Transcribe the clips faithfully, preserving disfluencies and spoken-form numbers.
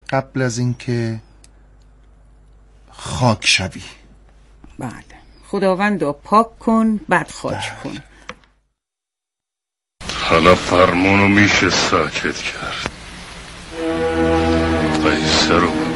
قبل از اینکه خاک شوی. بله، خداوندو پاک کن بعد خاک کن. حالا فرمونو میشه ساکت کرد. قیصه رو بگو.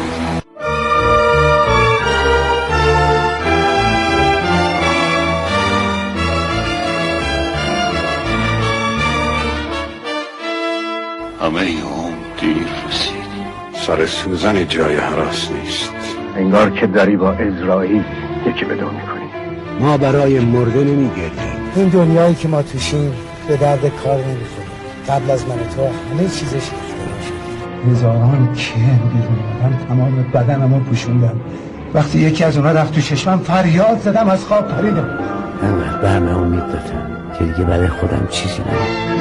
همه هم دیر رسید. سر سوزن جای هراس نیست. انگار که داری با اسرائیل یکی بدو میکنی. ما برای مرده نمیگردیم. این دنیایی که ما توشیم به درد کار نمیخوره. قبل از من تو همه چیزش ریخته شد. هزاران کیه بیرون اومدن، تمام بدنمو پوشوندم. وقتی یکی از اونا رفت تو چشمم فریاد زدم، از خواب پریدم. انقدر برمه امید دادم که دیگه برای خودم چیزی ندارم.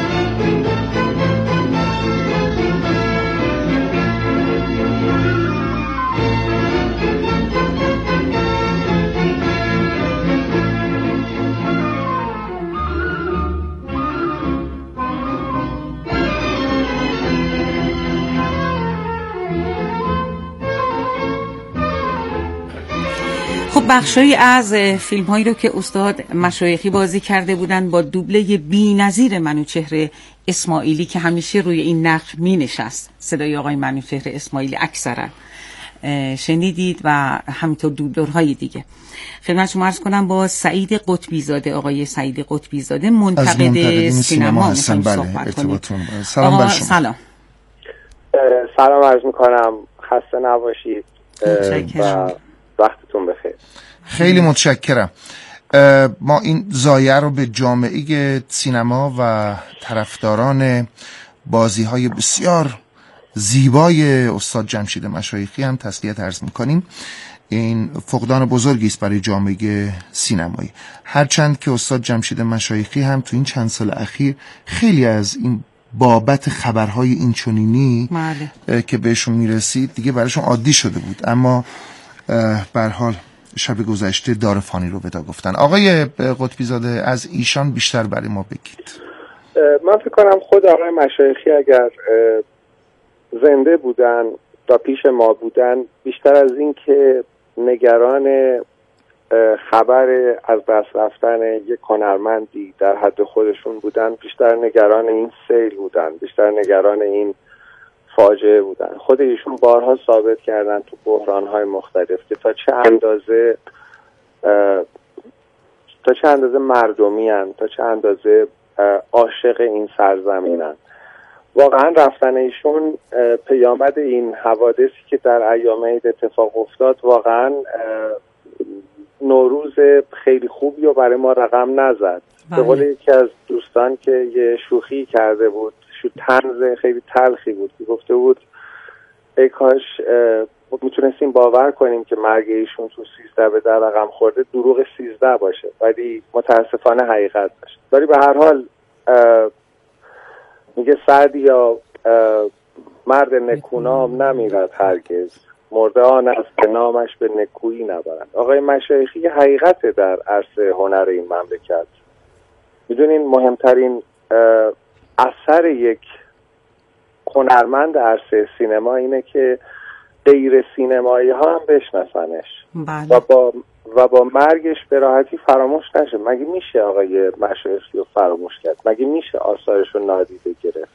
بخشایی از فیلم هایی رو که استاد مشایخی بازی کرده بودن با دوبله بی‌نظیر منوچهر اسماعیلی که همیشه روی این نقش می نشست، صدای آقای منوچهر اسماعیلی اکثرا شنیدید و همینطور دوبلورهای دیگه. خدمت شما عرض کنم با سعید قطبی زاده، آقای سعید قطبی زاده منتقد سینما هستن. بله، ارتباطتون. سلام بر شما. سلام. سلام عرض میکنم، خسته نباشید و وقتتون بخیر. خیلی متشکرم. ما این زایه رو به جامعه سینما و طرفداران بازی‌های بسیار زیبای استاد جمشید مشایخی هم تسلیت عرض می‌کنیم. این فقدان بزرگی است برای جامعه سینمایی، هرچند که استاد جمشید مشایخی هم تو این چند سال اخیر خیلی از این بابت خبرهای اینچنینی که بهشون میرسید دیگه براشون عادی شده بود، اما به هر حال شب گذشته دار فانی رو ودا گفتن. آقای قطبی زاده از ایشان بیشتر برای ما بگید. من فکر کنم خود آقای مشایخی اگر زنده بودن تا پیش ما بودن، بیشتر از این که نگران خبر از دست رفتن یک هنرمندی در حد خودشون بودن، بیشتر نگران این سیل بودن، بیشتر نگران این فاجعه بودن. خود ایشون بارها ثابت کردن تو بحران‌های مختلف که تا چه اندازه تا چه اندازه مردمی هن، تا چه اندازه عاشق این سرزمین هن. واقعا رفتن ایشون پیامد این حوادثی که در ایام عید اتفاق افتاد واقعا نوروز خیلی خوبی و برای ما رقم نزد. به قول یکی از دوستان که یه شوخی کرده بود، شو طنز خیلی تلخی بود که گفته بود ای کاش میتونستیم باور کنیم که مرگ ایشون تو سیزده به در رقم خورده دروغ سیزده باشه، ولی متاسفانه حقیقت باشه. ولی به هر حال میگه سعدی یا مرد نکونام نمیرد هرگز، مرده آن است که نامش به نکویی نبرد. آقای مشایخی حقیقت در عرصه هنر این مملکت. میدونین مهمترین اثر یک هنرمند عرصه سینما اینه که غیر سینمایی ها هم بشناسنش و با و با مرگش به راحتی فراموش نشه. مگه میشه آقای مشایخی رو فراموش کرد؟ مگه میشه آثارش رو نادیده گرفت؟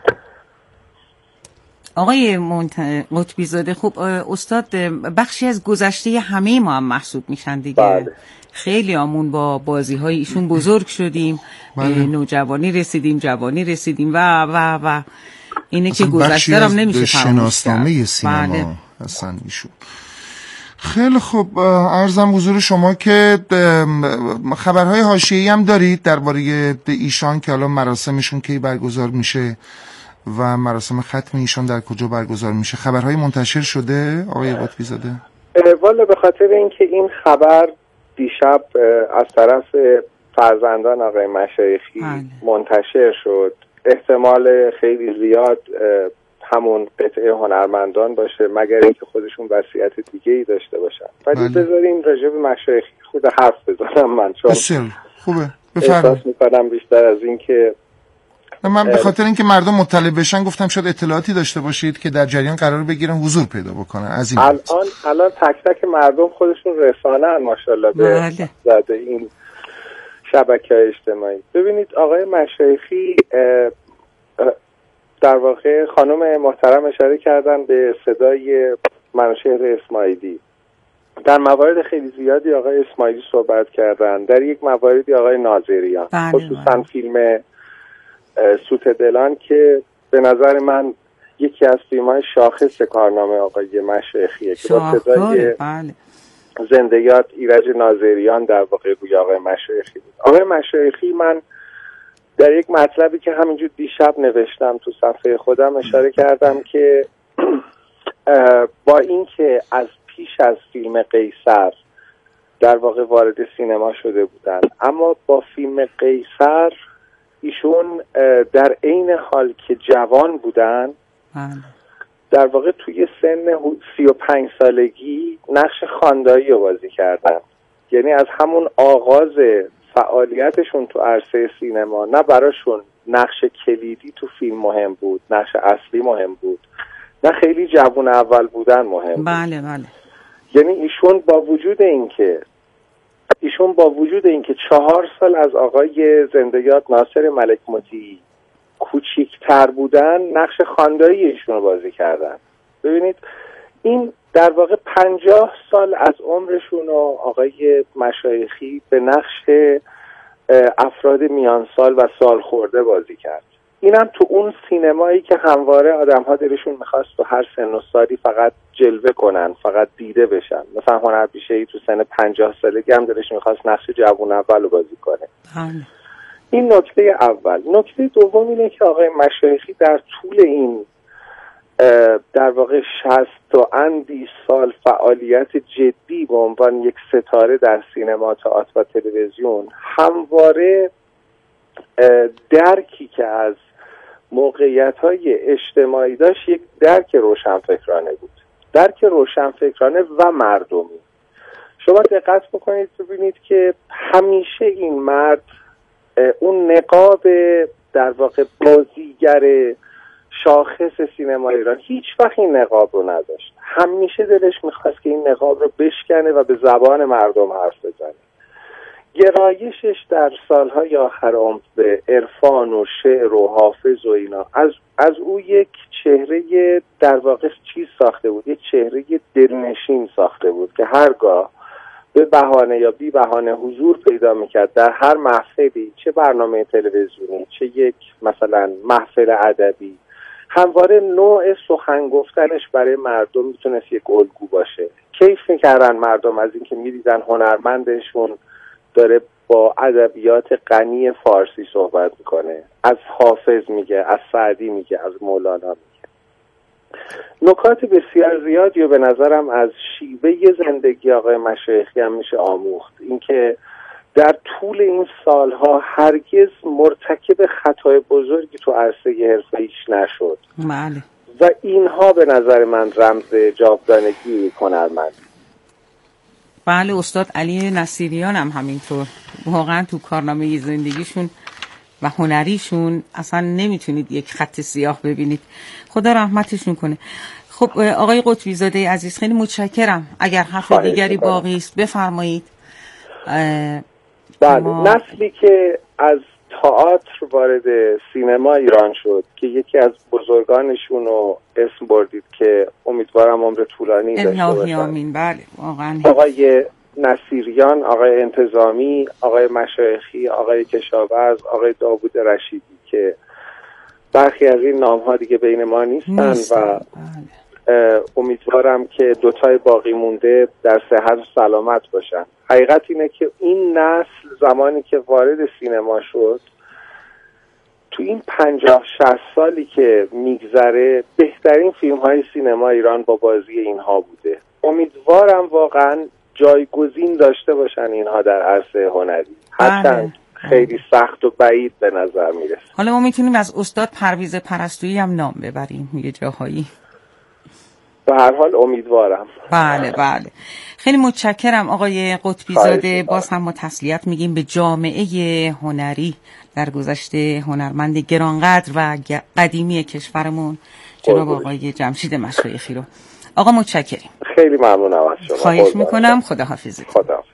آقای قطبی زاده، خب استاد بخشی از گذشته همه ما هم محسوب میشن دیگه. بله. خیلی آمون با بازی های ایشون بزرگ شدیم، بله. نوجوانی رسیدیم، جوانی رسیدیم و و و اینه که گذشته هم نمیشه فراموش کرد. شناسنامه سینما بله. اصلا ایشون. خیلی خوب، عرضم حضور شما که خبرهای حاشیه‌ای هم دارید درباره ایشان که الان مراسمشون کی برگزار میشه و مراسم ختم ایشان در کجا برگزار میشه؟ خبرهای منتشر شده آقای قطبی زاده؟ والا به خاطر اینکه این خبر دیشب از طرف فرزندان آقای مشایخی منتشر شد، احتمال خیلی زیاد همون قطعه هنرمندان باشه، مگر اینکه خودشون وصیت دیگه ای داشته باشن. ولی بذارین راجع به مشایخی خود حرف بزنم من، چون بسیار خوبه، احساس میکنم بیشتر از این که من به خاطر اینکه مردم مطلع بشن گفتم شاید اطلاعاتی داشته باشید که در جریان قرار بگیرن حضور پیدا بکنن. از این الان الان تک تک مردم خودشون رسانه ان ماشاءالله به زده این شبکه‌های اجتماعی. ببینید آقای مشایخی در واقع خانم محترم اشاره کردن به صدای منوچهر اسماعیلی. در موارد خیلی زیادی آقای اسماعیلی صحبت کردن، در یک مواردی آقای ناظریان، خصوصا فیلم سوت دلان که به نظر من یکی از فیلم‌های شاخص کارنامه آقای مشایخیه که با صدای زنده یاد ایرج ناظریان در واقع روی آقای مشایخی بود. آقای مشایخی من در یک مطلبی که همینجور دیشب نوشتم تو صفحه خودم اشاره کردم که با اینکه از پیش از فیلم قیصر در واقع وارد سینما شده بودن، اما با فیلم قیصر ایشون در عین حال که جوان بودن در واقع توی سن سی و پنج سالگی نقش خاندایی رو بازی کردن. یعنی از همون آغاز فعالیتشون تو عرصه سینما نه براشون نقش کلیدی تو فیلم مهم بود، نقش اصلی مهم بود، نه خیلی جوان اول بودن مهم بود. بله بله. یعنی ایشون با وجود اینکه ایشون با وجود اینکه چهار سال از آقای زنده یاد ناصر ملک مطیعی کوچیک‌تر بودن، نقش خاندایی ایشون رو بازی کردن. ببینید این در واقع پنجاه سال از عمرشون رو آقای مشایخی به نقش افراد میان سال و سال خورده بازی کرد. اینم تو اون سینمایی که همواره آدم‌ها دلشون می‌خواست تو هر سن و سالی فقط جلوه کنن، فقط دیده بشن. مثلا هنرپیشه‌ای تو سن پنجاه سالگی هم دلش می‌خواست نقش جوون اول رو بازی کنه. این نکته اول. نکته دوم اینه که آقای مشایخی در طول این در واقع شصت و اندی سال فعالیت جدی به عنوان یک ستاره در سینما، تئاتر و تلویزیون همواره درکی که از موقعیت‌های اجتماعی داشت یک درک روشنفکرانه بود، درک روشنفکرانه و مردمی. شما دقت بکنید ببینید که همیشه این مرد اون نقاب در واقع بازیگر شاخص سینما ایران هیچ وقت این نقاب رو نداشت. همیشه دلش میخواست که این نقاب رو بشکنه و به زبان مردم حرف بزنه. گرایشش در سالهای آخر عمر به عرفان و شعر و حافظ و اینا از از او یک چهره در واقع چیز ساخته بود، یک چهره دلنشین ساخته بود که هرگاه به بهانه یا بی بهانه حضور پیدا میکرد در هر محفلی، چه برنامه تلویزیونی چه یک مثلا محفل ادبی، همواره نوع سخن گفتنش برای مردم میتونست یک الگو باشه. کیف میکردن مردم از اینکه میدیدن هنرمندشون داره با ادبیات غنی فارسی صحبت میکنه، از حافظ میگه، از سعدی میگه، از مولانا میگه. نکات بسیار زیادی و به نظرم از شیوه زندگی آقای مشایخی هم میشه آموخت. اینکه در طول این سالها هرگز مرتکب خطای بزرگی تو عرصه حرفه‌ایش نشد. بله. و اینها به نظر من رمز جاودانگی هنرمند. بله، استاد علی نصیریان هم همینطور. واقعا تو کارنامه زندگیشون و هنریشون اصلا نمیتونید یک خط سیاه ببینید. خدا رحمتشون کنه. خب آقای قطبی زاده عزیز خیلی متشکرم. اگر حرف دیگری باقی است بفرمایید. بله، ما... نسلی که از تئاتر وارد سینما ایران شد که یکی از بزرگانشون رو اسم بردید که امیدوارم عمر طولانی داشته باشن. آمین. بله واقعا. آقای نصیریان، آقای انتظامی، آقای مشایخی، آقای کشاورز، آقای داوود رشیدی که برخی از این نام ها دیگه بین ما نیستن نیست. و بله. امیدوارم که دوتای باقی مونده در صحت و سلامت باشن. حقیقت اینه که این نسل زمانی که وارد سینما شد تو این پنجاه شصت سالی که میگذره بهترین فیلم های سینما ایران با بازی اینها بوده. امیدوارم واقعا جایگزین داشته باشن اینها در عرصه هنری، هرچند خیلی سخت و بعید به نظر میرسه. حالا ما میتونیم از استاد پرویز پرستویی هم نام ببریم یه جاهایی. به هر حال امیدوارم. بله بله. خیلی متشکرم آقای قطبی زاده. باز هم ما تسلیت میگیم به جامعه هنری در گذشته هنرمند گرانقدر و قدیمی کشورمون جناب آقای جمشید مشایخی رو. آقا متشکریم. خیلی ممنونم از شما. خواهش میکنم. خداحافظ. خداحافظ.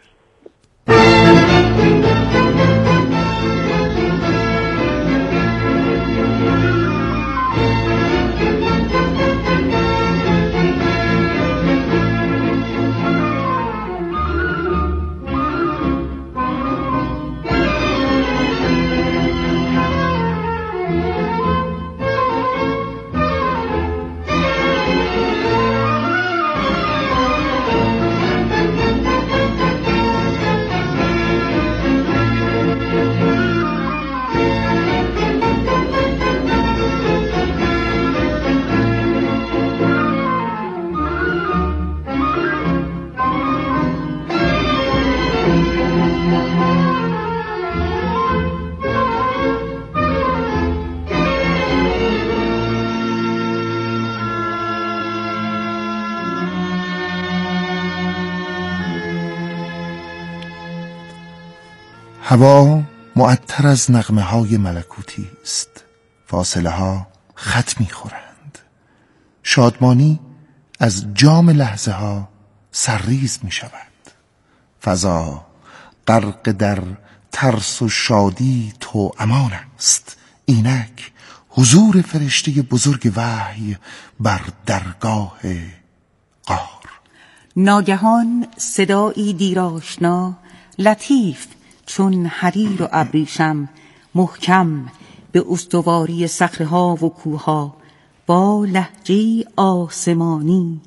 هوا معطر از نغمه های ملکوتی است. فاصله ها خط می خورند. شادمانی از جام لحظه ها سرریز می شود. فضا غرق در ترس و شادی تو امان است. اینک حضور فرشته بزرگ وحی بر درگاه قهر. ناگهان صدایی دیرآشنا لطیف چون حریر و ابریشم محکم به استواری صخره‌ها و کوه‌ها با لهجه آسمانی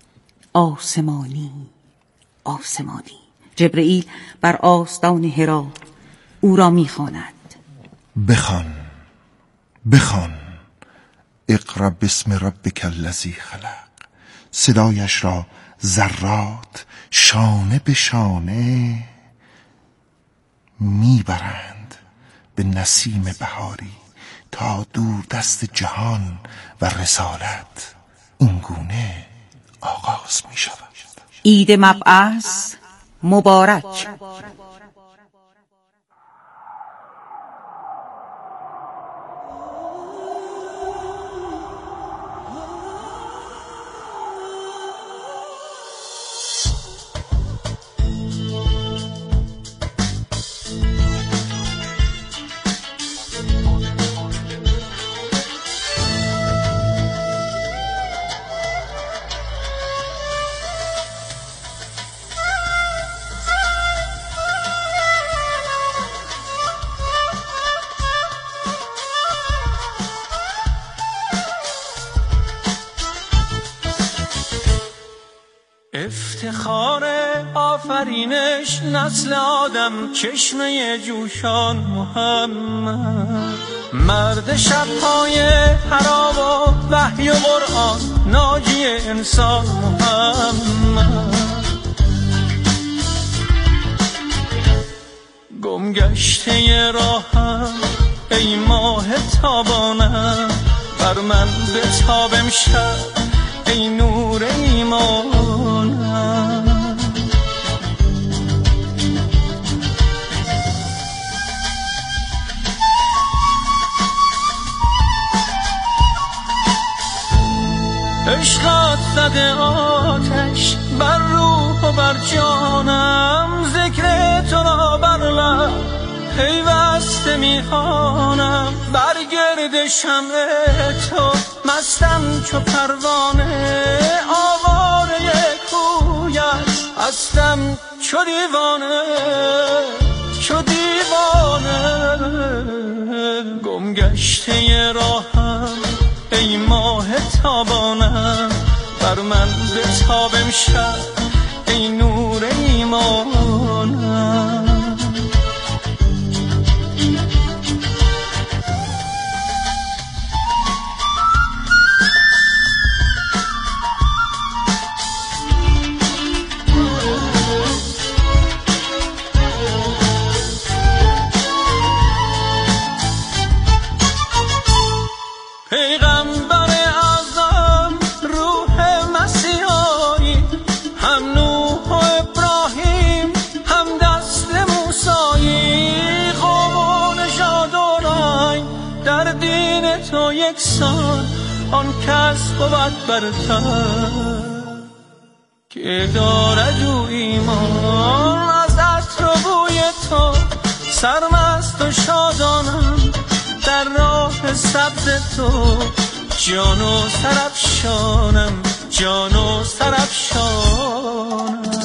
آسمانی آسمانی. جبرئیل بر آستان حرا او را می‌خواند. بخوان بخوان اقرأ باسم ربک الذی خلق. صدایش را ذرات شانه به شانه میبرند به نسیم بهاری تا دور دست جهان و رسالت این گونه آغاز می شود. عید مبعث مبارک. افتخار آفرینش نسل آدم چشمه جوشان محمد. مرد شبهای حرام و وحی و قرآن ناجی انسان محمد. گمگشته راهم ای ماه تابانم بر من بتاب امشب ای نور ایمانم. عشقات زده آتش بر روح و بر جانم. ذکر تو را بر لب پیوسته میخوانم. بر گرد شمع تو مستم چو پروانه. آواره کویت هستم چو دیوانه چو دیوانه. گمگشته راهم ای ماه تابانم بر من بتاب امشب ای نور ایمانم. کس بود برتر که دارد او ایمان. از عطر و بوی تو سرمست و شادانم، در راه سبز تو جان و سرافشانم، جان و سرافشانم.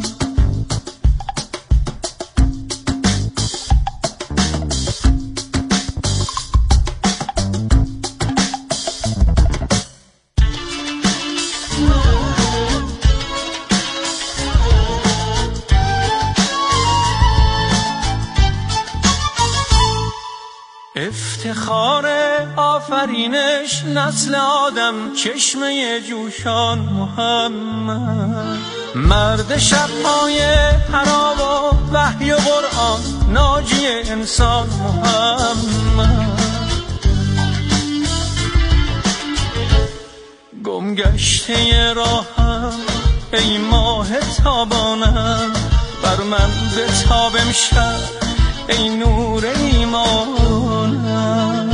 افتخار آفرینش نسل آدم، چشمه جوشان محمد، مرد شبهای حرام و وحی و قرآن، ناجی انسان محمد. گم گشته راهم ای ماه تابانم، بر من بتاب امشب ای نور ایمانم.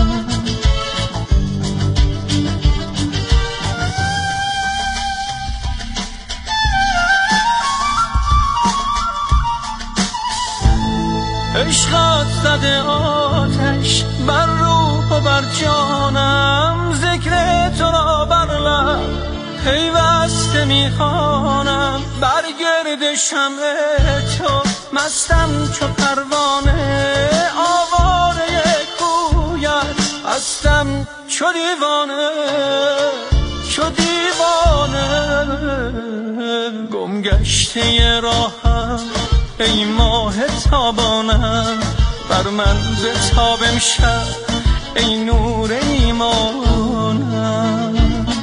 عشقت زده آتش بر روح و بر جانم، ذکر تو را بر لب پیوسته میخوانم. بر گرد شمع تو مستم چو پروانه، آواره کویت هستم چو دیوانه، چو دیوانه. گم گشته راهم ای ماه تابانم، بر من بتاب امشب ای نور ایمانم.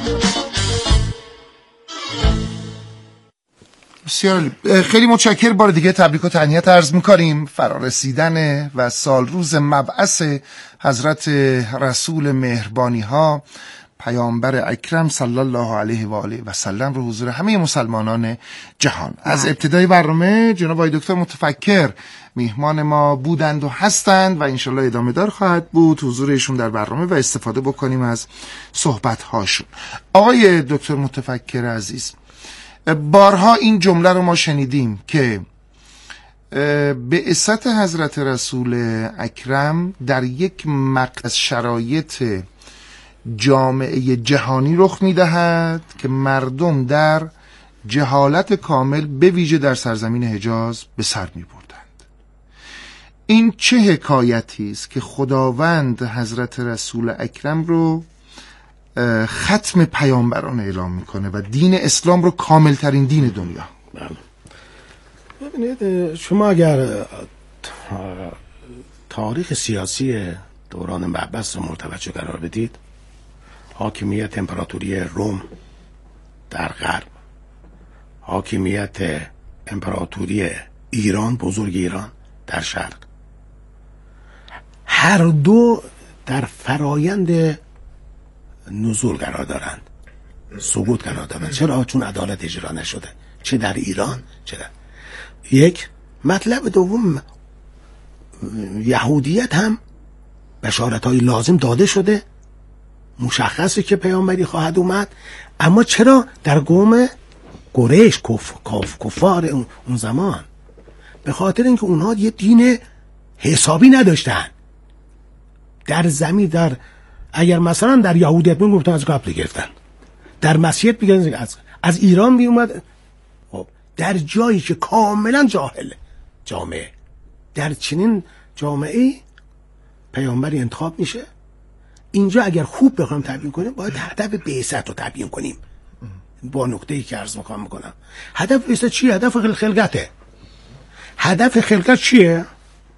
بسیار خیلی متشکر. بار دیگه تبریک و تهنیت عرض می‌کنیم. فرارسیدن و سال روز مبعث حضرت رسول مهربانی ها پیامبر اکرم صلی الله علیه و آله و سلم رو حضور همه مسلمانان جهان. از ابتدای برنامه جناب آقای دکتر متفکر میهمان ما بودند و هستند و انشالله ادامه دار خواهد بود حضورشون در برنامه و استفاده بکنیم از صحبت هاشون. آقای دکتر متفکر عزیز، بارها این جمله رو ما شنیدیم که بعثت حضرت رسول اکرم در یک مقطع از شرایط جامعه جهانی رخ می‌دهد که مردم در جهالت کامل به ویژه در سرزمین حجاز به سر می‌بردند. این چه حکایتی است که خداوند حضرت رسول اکرم رو ختم پیامبران اعلام میکنه و دین اسلام رو کاملترین دین دنیا. ببینید، شما اگر تاریخ سیاسی دوران مبعث رو مرتبط قرار بدید، حاکمیت امپراتوری روم در غرب، حاکمیت امپراتوری ایران، بزرگ ایران در شرق، هر دو در فرایند نزول قرار دارند، سقوط قرار دارند. چرا؟ چون عدالت اجرا نشده، چه در ایران چه در یک. مطلب دوم، یهودیت هم بشارت‌های لازم داده شده، مشخصه که پیامبری خواهد اومد، اما چرا در قوم قریش کف کف کفار اون زمان؟ به خاطر اینکه اونها یه دین حسابی نداشتن. در زمین در اگر مثلا در یهودیت میگفتن از قبل گرفتن، در مسیحیت میگن از از ایران می اومد. خب در جایی که کاملا جاهل جامعه، در چنین جامعه پیامبری انتخاب میشه. اینجا اگر خوب بخوام تبیین کنیم، باید هدف بعثت رو تبیین کنیم با نکته‌ای که عرض می‌کنم میکنم. هدف بعثت چیه؟ هدف خلقته. هدف خلقت چیه؟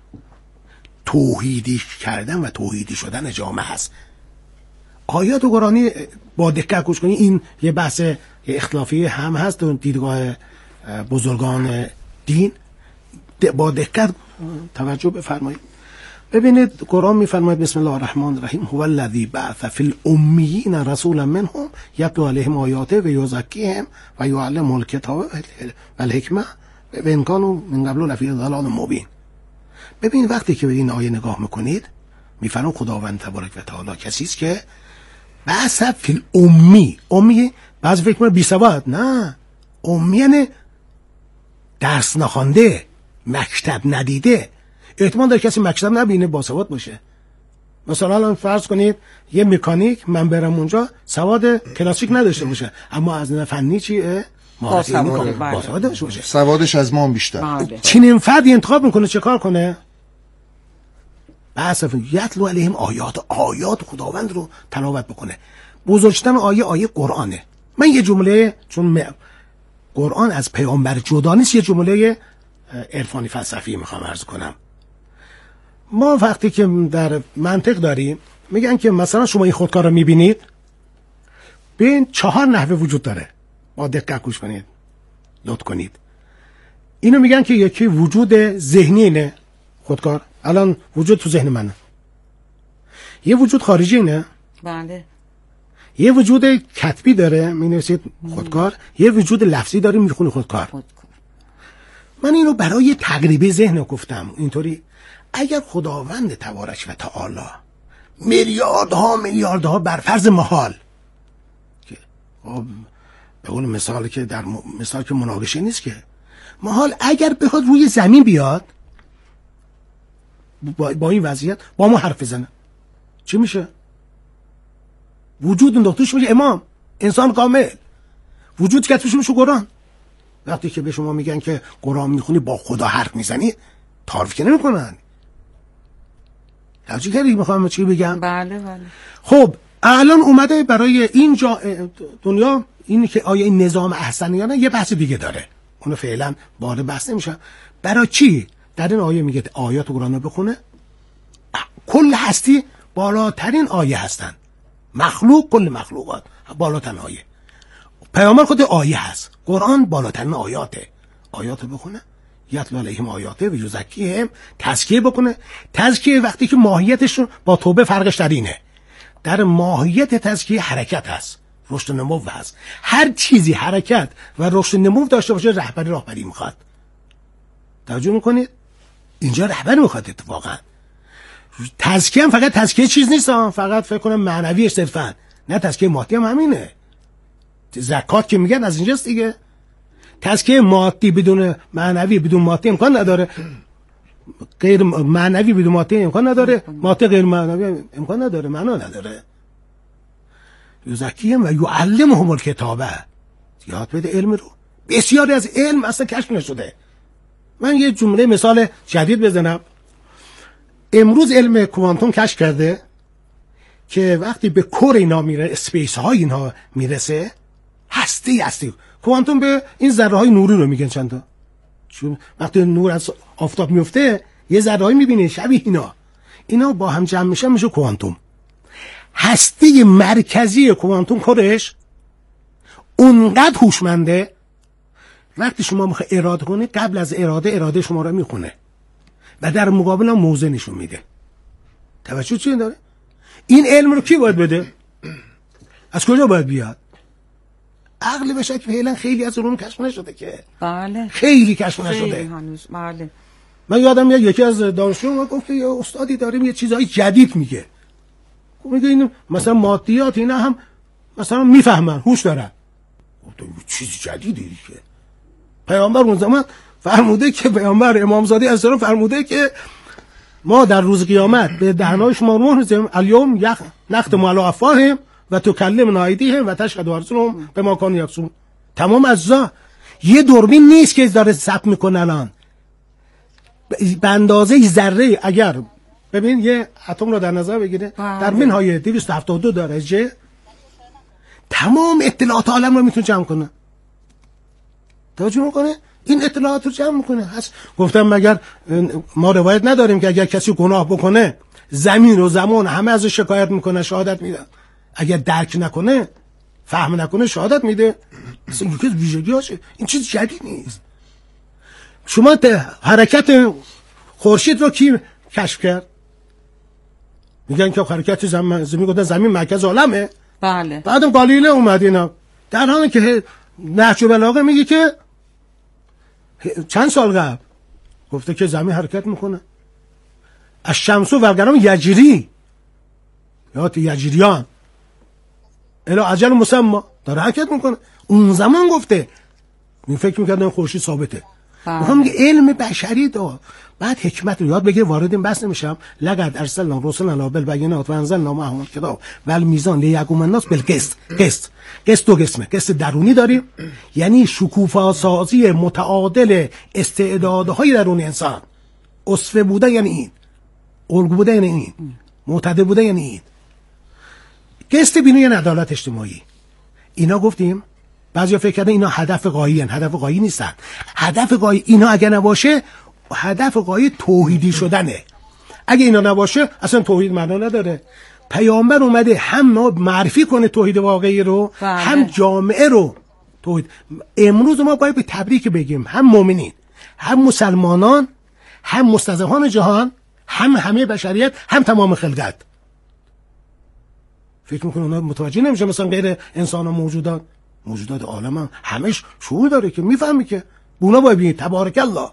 توحیدی کردن و توحیدی شدن جامعه هست. آیات قرآنی با دقت گوش کنید، این یه بحث یه اختلافی هم هست و دیدگاه بزرگان دین، با دقت توجه بفرمایید. ببینید قرآن میفرماید بسم الله الرحمن الرحیم هو الذی بعث فی الامیین رسولا منهم یتلو علیهم آیاته و یزکیهم و یعلمهم الکتاب و الحکمه و ان کانوا من قبل لفی ضلال مبین. ببین وقتی که به این آیه نگاه میکنید، میفرماید خداوند تبارک و تعالی کسی است که بحث فی امی. امی بعضی فکر کنه بی سواد، نه، امی یعنی درس نخوانده، مکتب ندیده. احتمال داره کسی مکتب نبینه با سواد باشه. مثلا الان فرض کنید یه مکانیک من برم اونجا سواد کلاسیک نداشته باشه، اما از نظر فنی چیه؟ با سواد با سواد داشته باشه. سوادش از ما هم بیشتر. بله. چنین فردی انتخاب میکنه چه کار کنه؟ بحث یتلو علیهم آیات، آیات خداوند رو تلاوت بکنه. بزرگترین آیه آیه قرآنه. من یه جمله، چون م... قرآن از پیامبر جدا نیست، یه جمله عرفانی فلسفی میخوام عرض کنم. ما وقتی که در منطق داریم میگن که مثلا شما این خودکار رو میبینید، ببین چهار نحوه وجود داره، با دقت گوش کنید، لطف کنید. اینو میگن که یکی وجود ذهنی اینه خودکار، الان وجود تو ذهن منه. یه وجود خارجی اینه، بله. یه وجود کتبی داره مینویسید خودکار، یه وجود لفظی داره میخونه خودکار. خودکار. من اینو برای تقریبی ذهن گفتم اینطوری. اگر خداوند تبارک و تعالی میلیاردها میلیاردها بر فرض محال که به قول مثال که در مثال که مناقشه نیست که محال، اگر بخواد روی زمین بیاد با, با این وضعیت با ما حرف بزنه، چی میشه؟ وجود انداختوش میشه امام، انسان کامل. وجود که توش میشه قرآن. وقتی که به شما میگن که قرآن میخونی با خدا حرف میزنی، تعریف که نمیکنن. توجیه کردی میخوام چی بگم؟ بله بله. خب الان اومده برای این جا دنیا این که آیا این نظام احسنه یا نه یه بحث دیگه داره، اونو فعلا وارد بحث نمیشه. برای چی در این آیه میگه آیات قرآن رو بخونه؟ کل هستی بالاترین آیه هستن، مخلوق کل مخلوقات بالاترین آیه. پیامبر خود آیه هست، قرآن بالاترین آیاته. آیات رو بخونه، یتلو علیهم آیاته و یزکیهم، تزکیه بکنه. تزکیه وقتی که ماهیتش با توبه فرقش در اینه، در ماهیت تزکیه حرکت هست، رشد و نمو هست. هر چیزی حرکت و رشد و نمو داشته باشه رهبری راهبری میخواد. توجه میکنید؟ اینجا رهبری میخواد اتفاقا. تزکیه هم فقط تزکیه چیز نیست، فقط فکر کنم معنوی صرفا، نه تزکیه مادی هم همینه. زکات که میگن از اینجاست دیگه. تزکیه مادی بدون معنوی بدون مادی امکان نداره، غیر معنوی بدون مادی امکان نداره، مادی غیر معنوی امکان نداره، معنا نداره. یزکیهم و یعلمهم الکتابه، یاد بده علم رو. بسیاری از علم اصلا کشف نشده. من یه جمله مثال جدید بزنم. امروز علم کوانتوم کشف کرده که وقتی به کور اینا میره، اسپیس های اینا میرسه، هستی هستی کوانتوم به این ذره های نوری رو میگن چند تا. چون وقتی نور از آفتاب میفته یه ذره هایی میبینه شبیه اینا، اینا با هم جمع میشن میشه کوانتوم. هستی مرکزی کوانتوم کورش اونقدر هوشمنده وقتی شما میخوای اراده کنی، قبل از اراده اراده شما رو میخونه و در مقابل هم موضع نشون میده. توجه چی داره؟ این علم رو کی باید بده؟ از کجا باید بیاد؟ عقل بشه که فعلا خیلی از علوم کشف نشده که. بله. خیلی کشف نشده. خیلی هنوز. بله. من یادم میاد یکی از دانشجوها گفت که یه استادی داریم یه چیزای جدید میگه. میگه این مثلا مادیات اینا هم مثلا میفهمن، هوش دارن. گفتم چیز جدیدی که پیامبر اون زمان فرموده که پیامبر امامزاده از سلام فرموده که ما در روز قیامت به دهنای شما مهر می‌زنیم، الیوم یخ نختم علی افواههم و تکلمنا ایدیهم و تشهد ارجلهم بما کانوا یکسبون. تمام اجزا. یه دوربین نیست که داره ثبت میکنه الان. به اندازه ذره اگر ببین یه اتم رو در نظر بگیره در منهای دویست و هفتاد و دو درجه تمام اطلاعات عالم رو میتونه جمع کنه. توجه میکنه؟ این اطلاعات رو جمع میکنه. هست گفتم مگر ما روایت نداریم که اگر کسی گناه بکنه زمین و زمان همه از شکایت میکنه، شهادت میدن. اگر درک نکنه، فهم نکنه، شهادت میده. اصلا یکی از ویژگیاشه. این چیز جدید نیست. شما حرکت خورشید رو کی کشف کرد؟ میگن که حرکت زمین زمین گفتن زمین مرکز عالمه. بله. بعدم گالیله اومد اینا. در حالی که نهج البلاغه میگه که چند سال قبل گفته که زمین حرکت میکنه. الشمس و القمر یجری، یا یجریان. الا اجل مسمى داره حرکت میکنه. اون زمان گفته این فکر میکردن خورشید ثابته. میخوام میگه علم بشری دا بعد حکمت رو یاد بگیر. وارد این بحث نمیشم. لقد ارسلنا رسلنا بالبینات و انزلنا معهم الکتاب والمیزان لیقوم الناس بالقسط. قسط قسط دو قسمه. قسط درونی داریم یعنی شکوفا سازی متعادل استعدادهای درون انسان. اسوه بوده یعنی این، الگو بوده یعنی این، معتدل بوده یعنی این. قسط بینی یعنی عدالت اجتماعی. اینا گفتیم بعضیا فکر کردن اینا هدف غایی هستند. هدف غایی نیستن. هدف غایی اینا اگه نباشه هدف غایی توحیدی شدنه. اگه اینا نباشه اصلا توحید معنا نداره. پیامبر اومده هم معرفی کنه توحید واقعی رو بله. هم جامعه رو توحید. امروز ما باید به تبریک بگیم هم مؤمنین هم مسلمانان هم مستضعفان جهان هم همه بشریت هم تمام خلقت. فکر میکنه اونا متوجه نمیشه مثلا غیر انسان ها موجودات موجودات عالم هم همش شعور داره که میفهمی که اونا باید بینید. تبارک الله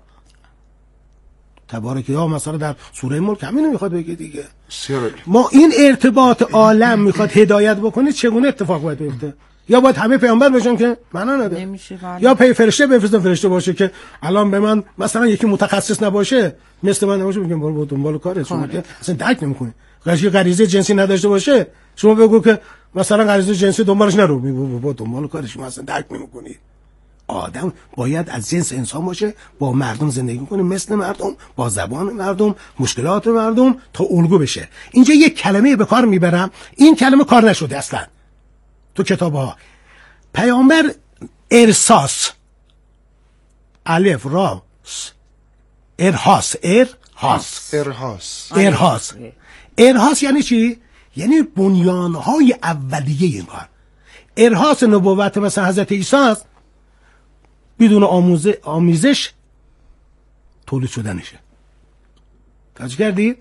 تبارک الله مثلا در سوره ملک همین میخواد بگه دیگه. ما این ارتباط عالم میخواد هدایت بکنه چگونه اتفاق باید بیفته؟ یا باید همه پیامبر باشن که معنا نداره، یا پی فرشته بفرستن فرشته باشه که الان به من مثلا یکی متخصص نباشه مثل من نباشه میگم برو دنبال کارت شما که اصلا درک نمیکنی. غریزه غریزه جنسی نداشته باشه شما بگو که مثلا غریزه جنسی دنبالش نرو، میگو با دنبال کارش شما اصلا درک نمیکنی. آدم باید از جنس انسان باشه، با مردم زندگی کنه، مثل مردم، با زبان مردم، مشکلات مردم تا الگو بشه. اینجا یک کلمه به کار میبرم، این کلمه کار نشده اصلا تو کتاب‌ها. پیامبر ارساس الف را ارهاس ارهاس ارهاس ارهاس ارهاس یعنی چی؟ یعنی بنیان‌های اولیه این کار. ارهاس نبوت مثلا حضرت عیسی است، بدون آموزه آمیزش تولید شدنشه. توجه کردید؟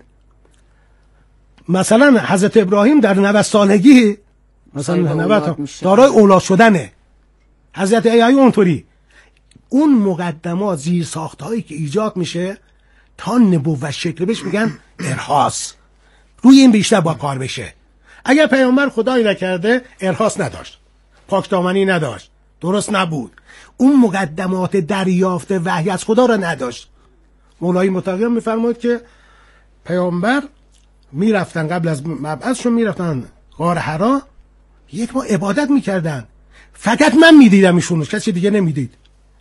مثلا حضرت ابراهیم در نود سالگی مثلا نود دارای اولاد شدنه. حضرت عیسی اونطوری. اون مقدمات زیر ساختهایی که ایجاد میشه تا نبوت شکل بهش میگن ارهاس. روی این بیشتر با کار بشه. اگر پیامبر خدایی نکرده ارهاس نداشت، پاکدامنی نداشت، درست نبود، اون مقدمات دریافت وحی از خدا را نداشت. مولای متقی میفرماید که پیامبر میرفتن قبل از مبعثشون میرفتن غار حرا، یک ماه عبادت میکردن، فقط من میدیدم ایشونو، کسی دیگه نمیدید.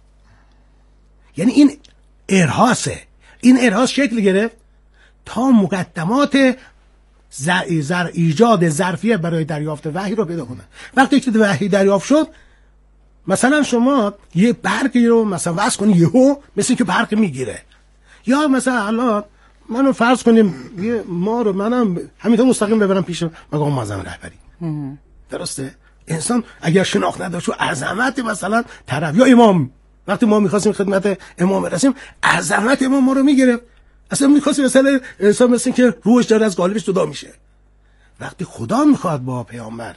یعنی این ارهاسه. این ارهاس شکل گرفت تا مقدمات زر, زر ایجاد ظرفیت برای دریافت وحی رو پیدا کنن. وقتی که وحی دریافت شد، مثلا شما یه برقی رو مثلا واسه کنی یهو مثل که برق میگیره، یا مثلا الان منو فرض کنیم یه ما رو منم همینطور مستقیم ببرم پیش مقام معظم رهبری، درسته؟ انسان اگر شناخت نداشت و عظمت مثلا طرف یا امام، وقتی ما می‌خواستیم خدمت امام برسیم عظمت امام ما رو میگرفت، اصلا می‌خواستیم مثلا انسان مثل که روحش داره از قالبش جدا میشه. وقتی خدا میخواد با پیامبر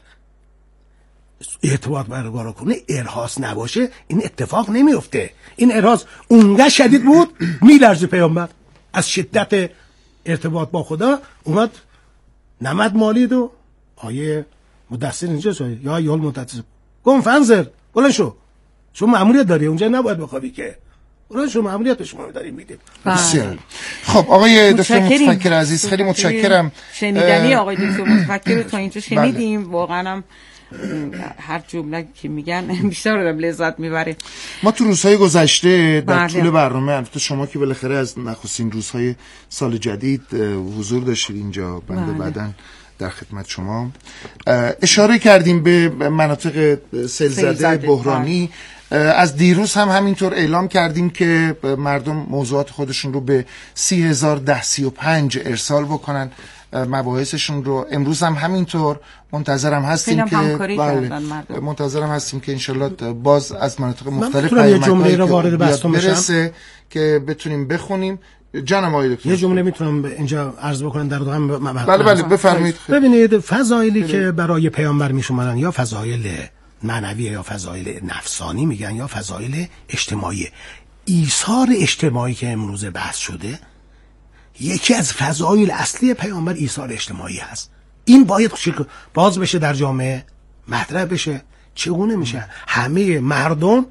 ارتباط برقرار کنه، ارهاس نباشه این اتفاق نمیفته. این ارهاس اونقدر شدید بود میلرزه پیامبر از شدت ارتباط با خدا. اومد نمد مالید و آیه مدثر اینجاست، یا یال مدثر گم فنزر بلند شو، شما مأموریت داری اونجا، نباید بخوابی که بلند شو، مأموریت به شما داریم میدیم. بسیار خب آقای دکتر متفکر عزیز، خیلی متشکرم. شنیدنی آقای دکتر متفکر رو تا اینجا شنیدیم. واقعا هم هر جمله که میگن بیشتر آدم لذت میبره. ما تو روزهای گذشته در بله. طول برنامه، البته شما که بالاخره از نخستین روزهای سال جدید حضور داشتید اینجا، بنده بله. بعداً در خدمت شما اشاره کردیم به مناطق سیلزده بحرانی. از دیروز هم همینطور اعلام کردیم که مردم موضوعات خودشون رو به سی هزار ده سی و پنج ارسال بکنن مباحثشون رو. امروز هم همینطور منتظرم هستیم که بله منتظرم هستیم که انشالله باز از مناطق مختلف یه جمله رو وارد بحثتون بشم که بتونیم بخونیم. جانم آقای دکتر، یه جمله میتونم اینجا عرض بکنم در هم بله بله بفرمایید. ببینید فضایلی که برای پیامبر میشومدن یا فضایل معنوی یا فضایل نفسانی میگن یا فضایل اجتماعی. ایثار اجتماعی که امروز بحث شده، یکی از فضایل اصلی پیامبر ایثار اجتماعی هست. این باید باز بشه در جامعه، مطرح بشه. چگونه میشه؟ همه مردم